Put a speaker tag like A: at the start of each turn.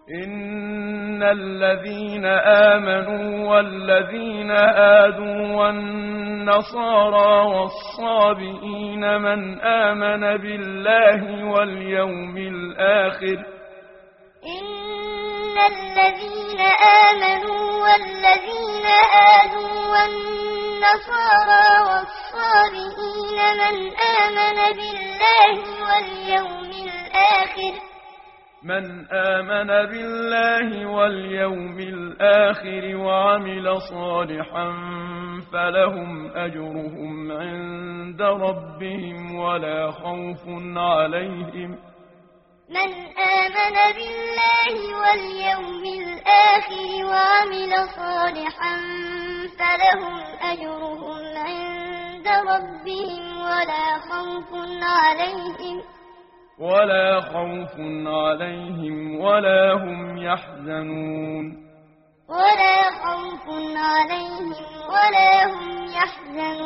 A: إن الذين آمنوا والذين هادوا والنصارى والصابئين من آمن بالله واليوم الآخر
B: إن الذين آمنوا والذين هادوا والنصارى والصابئين من آمن بالله واليوم الآخر
A: وعمل صالحا فلهم أجرهم عند ربهم ولا خوف عليهم
B: من آمن بالله واليوم الآخر وعمل صالحا فلهم أجرهم عند ربهم ولا خوف عليهم ولا هم يحزنون